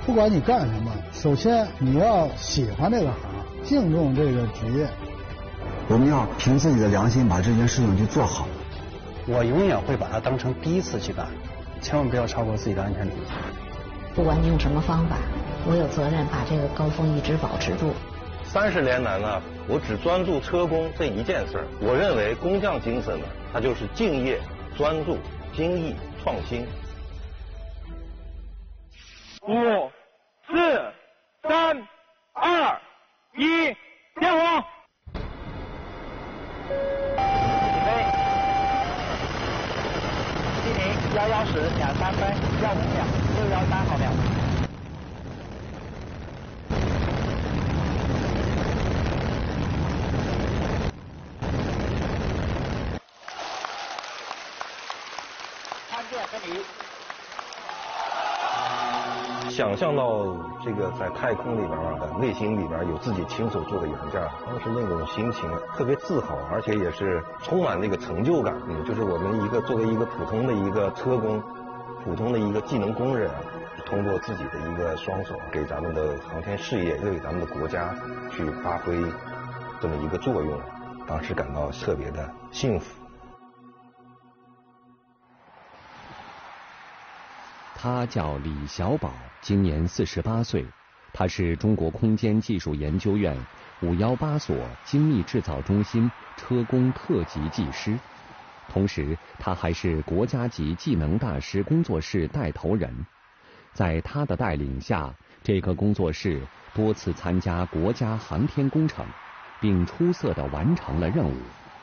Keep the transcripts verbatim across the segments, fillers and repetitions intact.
不管你干什么，首先你要喜欢这个行，敬重这个职业。 我们要凭自己的良心把这件事情去做好。 我永远会把它当成第一次去干，千万不要超过自己的安全底线。 不管你用什么方法，我有责任把这个高峰一直保持住。 三十年来呢，我只专注车工这一件事儿。我认为工匠精神呢，它就是敬业、专注、精益、创新。 五、四、三、二、一，点火！起飞。西宁幺幺十两三分幺五秒六幺三毫秒。参见分离。 想象到这个在太空里边啊，内心里边有自己亲手做的原件，当时那种心情特别自豪，而且也是充满那个成就感。嗯，就是我们一个作为一个普通的一个车工，普通的一个技能工人，通过自己的一个双手，给咱们的航天事业，为咱们的国家去发挥这么一个作用，当时感到特别的幸福。 他叫李小宝，今年四十八岁，他是中国空间技术研究院五幺八所精密制造中心车工特级技师，同时他还是国家级技能大师工作室带头人。在他的带领下，这个工作室多次参加国家航天工程，并出色地完成了任务。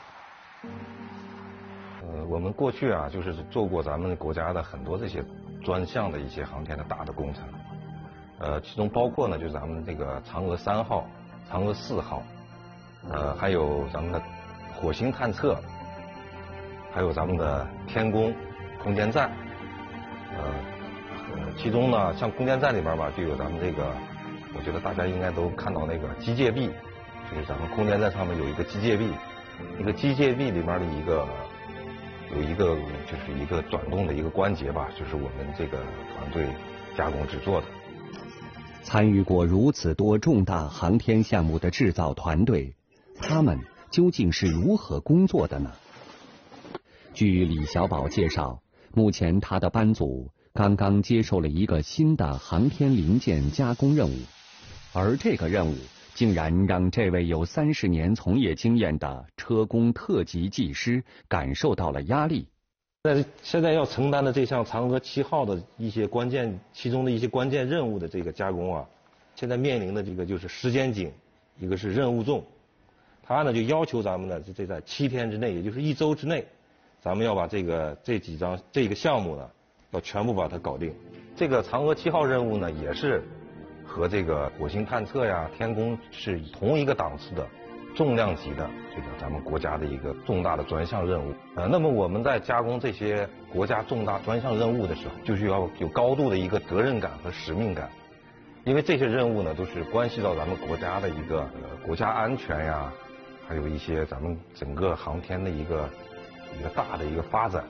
呃，我们过去啊，就是做过咱们国家的很多这些专项的一些航天的大的工程，呃，其中包括呢，就是咱们这个嫦娥三号、嫦娥四号，呃，还有咱们的火星探测，还有咱们的天宫空间站，呃，呃其中呢，像空间站里边吧，就有咱们这个，我觉得大家应该都看到那个机械臂，就是咱们空间站上面有一个机械臂，一个机械臂里面的一个。有一个就是一个转动的一个关节吧，就是我们这个团队加工制作的。 参与过如此多重大航天项目的制造团队，他们究竟是如何工作的呢？据李小宝介绍，目前他的班组刚刚接受了一个新的航天零件加工任务，而这个任务竟然让这位有三十年从业经验的车工特级技师感受到了压力。 在现在要承担的这项嫦娥七号的一些关键，其中的一些关键任务的这个加工啊，现在面临的这个就是时间紧，一个是任务重。他呢就要求咱们呢，这在七天之内，也就是一周之内，咱们要把这个这几张这个项目呢，要全部把它搞定。这个嫦娥七号任务呢，也是和这个火星探测呀、天宫是同一个档次的重量级的这个咱们国家的一个重大的专项任务。呃，那么我们在加工这些国家重大专项任务的时候，就需要有高度的一个责任感和使命感，因为这些任务呢都是关系到咱们国家的一个、呃、国家安全呀，还有一些咱们整个航天的一个一个大的一个发展。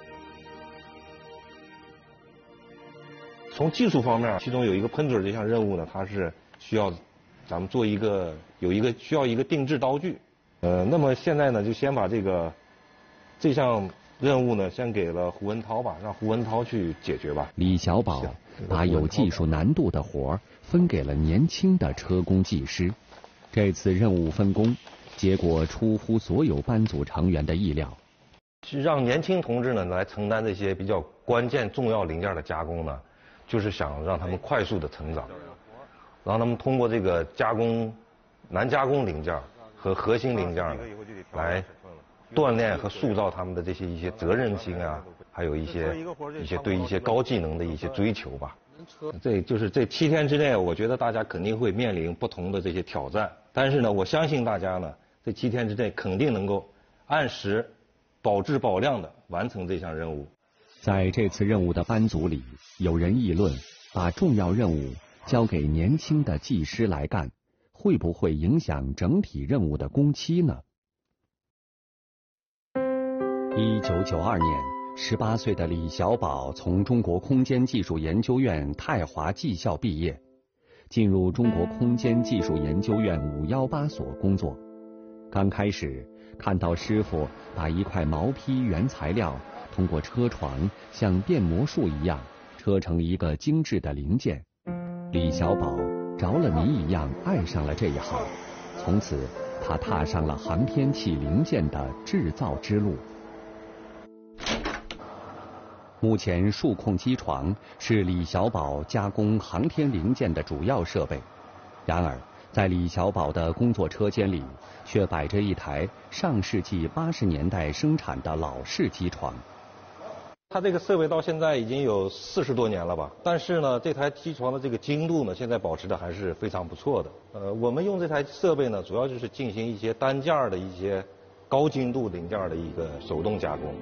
从技术方面，其中有一个喷嘴这项任务呢，它是需要咱们做一个有一个需要一个定制刀具，呃，那么现在呢，就先把这个这项任务呢，先给了胡文涛吧，让胡文涛去解决吧。 李小宝把有技术难度的活儿分给了年轻的车工技师，这次任务分工，结果出乎所有班组成员的意料。 是让年轻同志呢来承担这些比较关键重要零件的加工呢。就是想让他们快速的成长，让他们通过这个加工难加工零件和核心零件呢，来锻炼和塑造他们的这些一些责任心啊，还有一些一些对一些高技能的一些追求吧。这就是这七天之内，我觉得大家肯定会面临不同的这些挑战，但是呢，我相信大家呢，这七天之内肯定能够按时、保质保量的完成这项任务。 在这次任务的班组里，有人议论，把重要任务交给年轻的技师来干，会不会影响整体任务的工期呢？一九九二年， 十八岁的李小宝从中国空间技术研究院太华技校毕业，进入中国空间技术研究院五一八所工作。刚开始看到师傅把一块毛坯原材料通过车床像变魔术一样车成一个精致的零件，李小宝着了迷一样爱上了这一行，从此他踏上了航天器零件的制造之路。目前数控机床是李小宝加工航天零件的主要设备，然而在李小宝的工作车间里却摆着一台上世纪八十年代生产的老式机床。 它这个设备到现在已经有四十多年了吧，但是呢，这台机床的这个精度呢，现在保持的还是非常不错的。呃，我们用这台设备呢，主要就是进行一些单件的一些高精度零件的一个手动加工。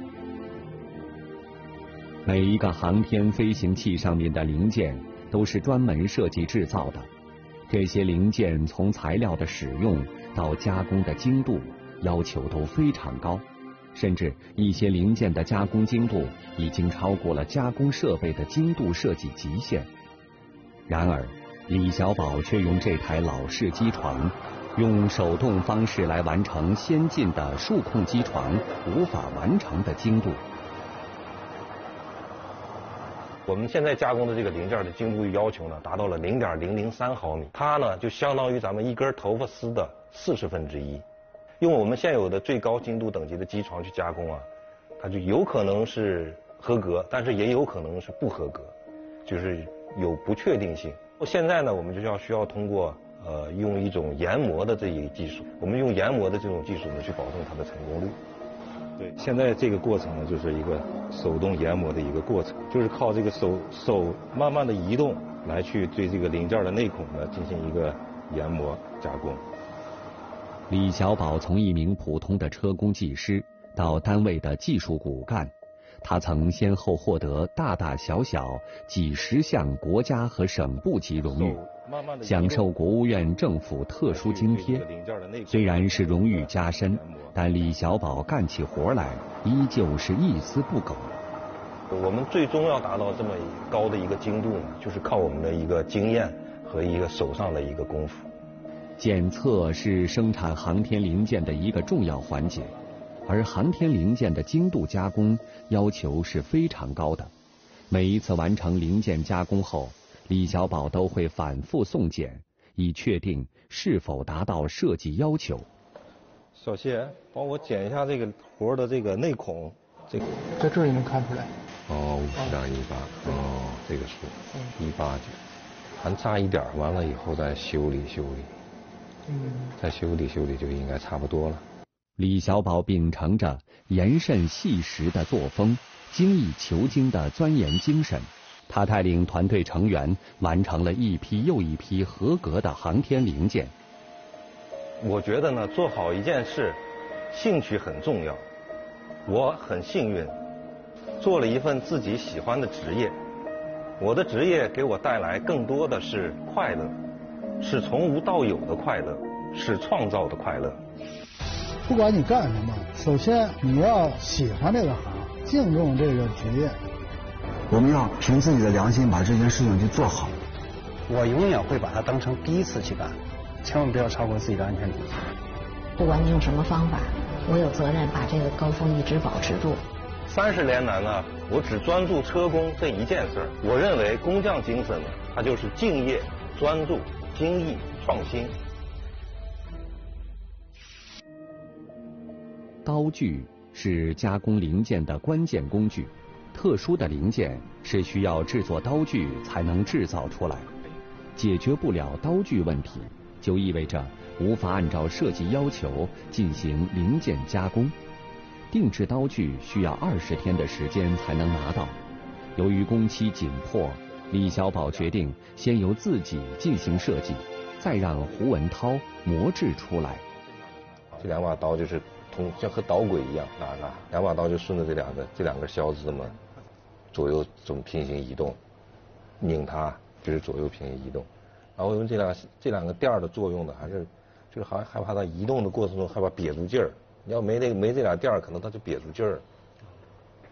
每一个航天飞行器上面的零件都是专门设计制造的，这些零件从材料的使用到加工的精度要求都非常高，甚至一些零件的加工精度已经超过了加工设备的精度设计极限。然而李小宝却用这台老式机床，用手动方式来完成先进的数控机床无法完成的精度。 我们现在加工的这个零件的精度要求呢，达到了零点零零三毫米，它呢就相当于咱们一根头发丝的四十分之一。用我们现有的最高精度等级的机床去加工啊，它就有可能是合格，但是也有可能是不合格，就是有不确定性。现在呢，我们就要需要通过呃用一种研磨的这一个技术，我们用研磨的这种技术呢去保证它的成功率。对，现在这个过程呢，就是一个手动研磨的一个过程，就是靠这个手手慢慢的移动来去对这个零件的内孔呢进行一个研磨加工。 李小宝从一名普通的车工技师到单位的技术骨干，他曾先后获得大大小小几十项国家和省部级荣誉，享受国务院政府特殊津贴。虽然是荣誉加身，但李小宝干起活来依旧是一丝不苟。 我们最终要达到这么高的一个精度呢，就是靠我们的一个经验和一个手上的一个功夫。 检测是生产航天零件的一个重要环节，而航天零件的精度加工要求是非常高的。每一次完成零件加工后，李小宝都会反复送检，以确定是否达到设计要求。 小谢，帮我检一下这个活的这个内孔，这个在这儿也能看出来。 哦，五十杠一八，哦，这个数一八九，还差一点，完了以后再修理修理。嗯，再修理修理就应该差不多了。 李小宝秉承着严慎细实的作风，精益求精的钻研精神，他带领团队成员完成了一批又一批合格的航天零件。 我觉得呢，做好一件事，兴趣很重要。我很幸运，做了一份自己喜欢的职业。我的职业给我带来更多的是快乐，是从无到有的快乐，是创造的快乐。 不管你干什么，首先你要喜欢这个行，敬重这个职业。 我们要凭自己的良心把这件事情去做好。 我永远会把它当成第一次去干，千万不要超过自己的安全底线。 不管你用什么方法，我有责任把这个高峰一直保持住。 三十年来呢，我只专注车工这一件事儿。我认为工匠精神呢，它就是敬业、专注、精益、创新。 刀具是加工零件的关键工具，特殊的零件是需要制作刀具才能制造出来。解决不了刀具问题，就意味着无法按照设计要求进行零件加工。定制刀具需要二十天的时间才能拿到。由于工期紧迫，李小宝决定先由自己进行设计，再让胡文涛磨制出来。 这两把刀就是同像和导轨一样，啊啊，两把刀就顺着这两个这两根销子这么左右这么平行移动，拧它就是左右平行移动。然后用这两这两个垫儿的作用呢，还是就是还害怕它移动的过程中害怕瘪住劲儿。你要没那个没这俩垫儿，可能它就瘪住劲儿。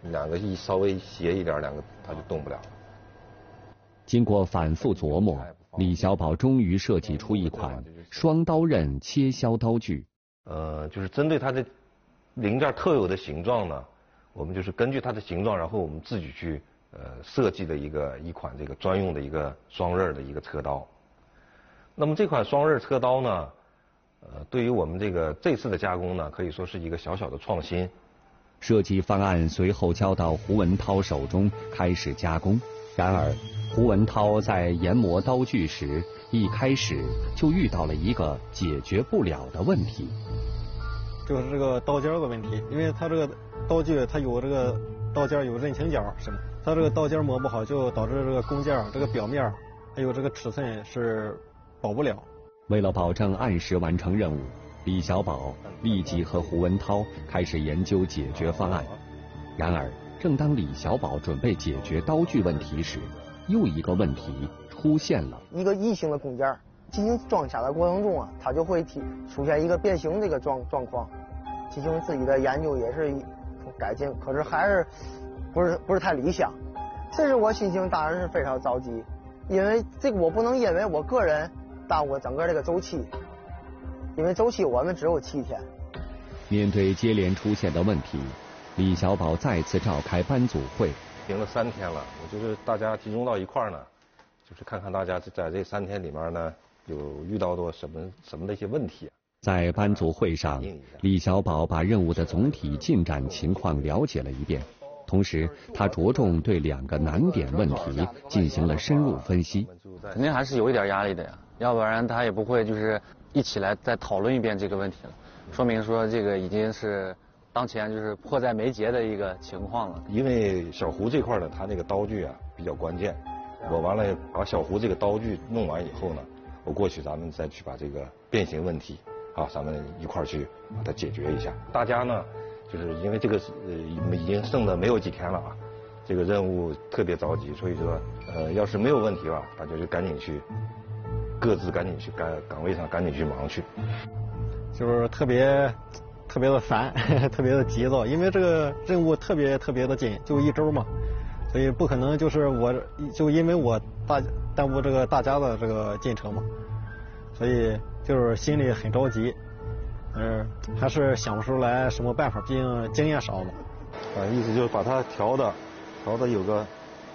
两个一稍微斜一点，两个它就动不了了。 经过反复琢磨，李小宝终于设计出一款双刀刃切削刀具。 呃，就是针对它的零件特有的形状呢，我们就是根据它的形状，然后我们自己去呃设计的一个一款这个专用的一个双刃的一个车刀。那么这款双刃车刀呢，呃，对于我们这个这次的加工呢，可以说是一个小小的创新。 设计方案随后交到胡文涛手中开始加工。然而，胡文涛在研磨刀具时，一开始就遇到了一个解决不了的问题， 就是这个刀尖的问题。因为它这个刀具它有这个刀尖有刃情角，是吗？它这个刀尖磨不好，就导致这个工件这个表面还有这个尺寸是保不了。 为了保证按时完成任务，李小宝立即和胡文涛开始研究解决方案。然而，正当李小宝准备解决刀具问题时，又一个问题出现了。 一个异形的工件进行装下的过程中啊，它就会出现一个变形这个状状况。进行自己的研究也是改进，可是还是不是不是太理想。这时我心情当然是非常着急，因为这个我不能因为我个人耽误整个这个周期，因为周期我们只有七天。 面对接连出现的问题，李小宝再次召开班组会。 停了三天了，我就是大家集中到一块儿呢，就是看看大家在这三天里面呢，有遇到过什么什么的一些问题。 在班组会上，李小宝把任务的总体进展情况了解了一遍，同时他着重对两个难点问题进行了深入分析。 肯定还是有一点压力的呀，要不然他也不会就是一起来再讨论一遍这个问题了，说明说这个已经是当前就是迫在眉睫的一个情况了。 因为小胡这块呢，他那个刀具啊比较关键，我完了把小胡这个刀具弄完以后呢，我过去咱们再去把这个变形问题啊，咱们一块儿去把它解决一下。大家呢，就是因为这个呃已经剩的没有几天了啊，这个任务特别着急，所以说呃要是没有问题吧，大家就赶紧去各自赶紧去岗岗位上赶紧去忙去。 就是特别特别的烦，特别的急躁，因为这个任务特别特别的紧，就一周嘛，所以不可能就是我就因为我大耽误这个大家的这个进程嘛，所以就是心里很着急，嗯，还是想不出来什么办法，毕竟经验少嘛。 啊，意思就是把它调的调的有个，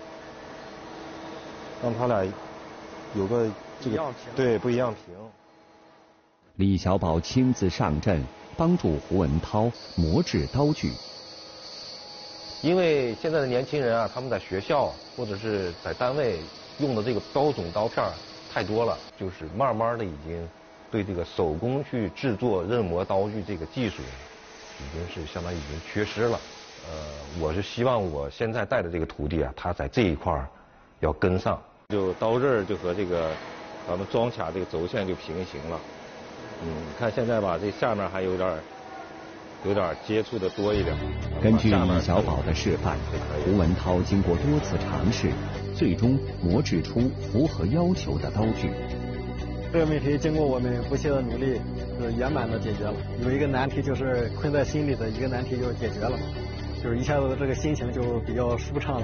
让他俩有个这个对不一样平。 李小宝亲自上阵，帮助胡文涛磨制刀具。 因为现在的年轻人啊，他们在学校或者是在单位用的这个标准刀片太多了，就是慢慢的已经对这个手工去制作刃磨刀具这个技术，已经是相当于已经缺失了。呃，我是希望我现在带的这个徒弟啊，他在这一块要跟上，就刀刃就和这个咱们装卡这个轴线就平行了。嗯，你看现在吧，这下面还有点有点接触的多一点。 根据李小宝的示范，胡文涛经过多次尝试，最终磨制出符合要求的刀具。 这个问题经过我们不懈的努力，是圆满的解决了。有一个难题就是困在心里的一个难题就解决了，就是一下子这个心情就比较舒畅了。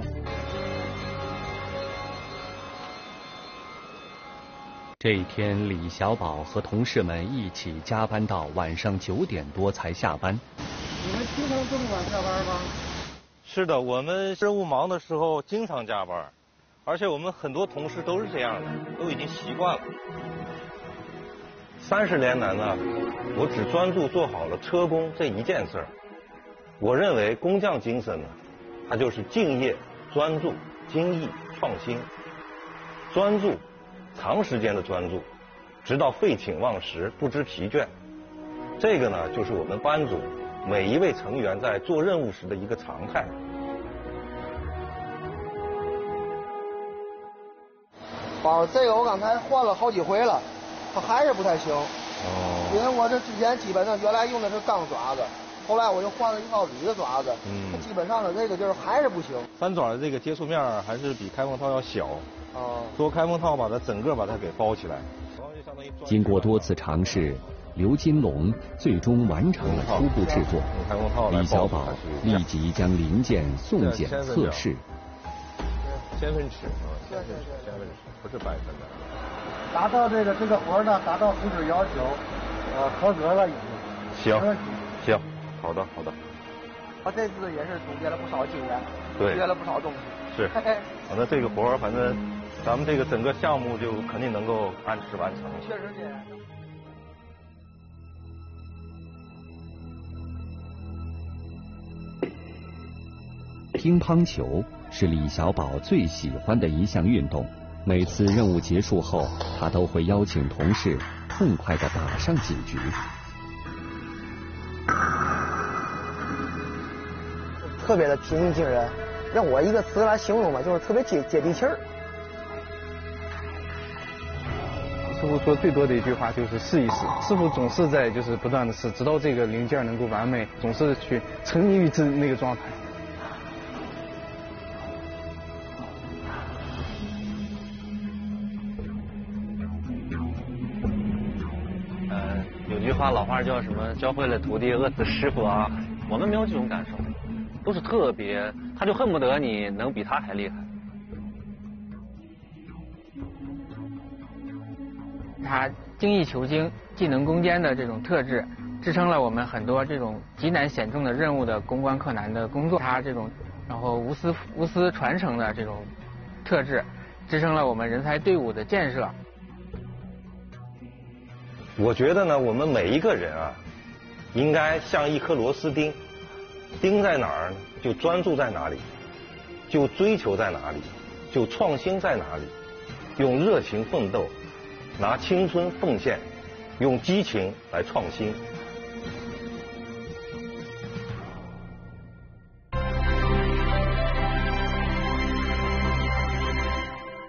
这一天，李小宝和同事们一起加班到晚上九点多才下班。 你们经常这么晚下班吗？ 是的，我们任务忙的时候经常加班，而且我们很多同事都是这样的，都已经习惯了。三十年来呢，我只专注做好了车工这一件事儿。我认为工匠精神呢，它就是敬业、专注、精益、创新。专注。长时间的专注，直到废寝忘食，不知疲倦。这个呢，就是我们班组每一位成员在做任务时的一个常态。 宝，这个我刚才换了好几回了，它还是不太行。哦。因为我这之前基本上原来用的是钢爪子，后来我就换了一套铝的爪子，嗯，它基本上的这个就是还是不行。 三爪的这个接触面还是比开封套要小。做开封套把它整个把它给包起来。 经过多次尝试， 刘金龙最终完成了初步制作。李小宝立即将零件送检测试。 千分尺啊，千分尺，千分尺，不是百分的。 达到这个这个活呢，达到图纸要求，呃，合格了已经。行，行，好的，好的。 我这次也是总结了不少经验， 对， 学了不少东西。 是，反正这个活儿，反正咱们这个整个项目就肯定能够按时完成。 确实这样。 乒乓球是李小宝最喜欢的一项运动，每次任务结束后，他都会邀请同事痛快地打上几局。 特别的平易近人，让我一个词来形容吧，就是特别接接地气儿。 师傅说最多的一句话就是试一试。师傅总是在就是不断的试，直到这个零件能够完美，总是去沉迷于这那个状态。 呃，有句话老话叫什么？教会了徒弟，饿死师傅啊！我们没有这种感受。都是特别，他就恨不得你能比他还厉害。 他精益求精、技能攻坚的这种特质，支撑了我们很多这种极难险重的任务的攻关克难的工作。他这种然后无私无私传承的这种特质，支撑了我们人才队伍的建设。 我觉得呢，我们每一个人啊，应该像一颗螺丝钉。钉在哪儿呢？就专注在哪里，就追求在哪里，就创新在哪里，用热情奋斗，拿青春奉献，用激情来创新。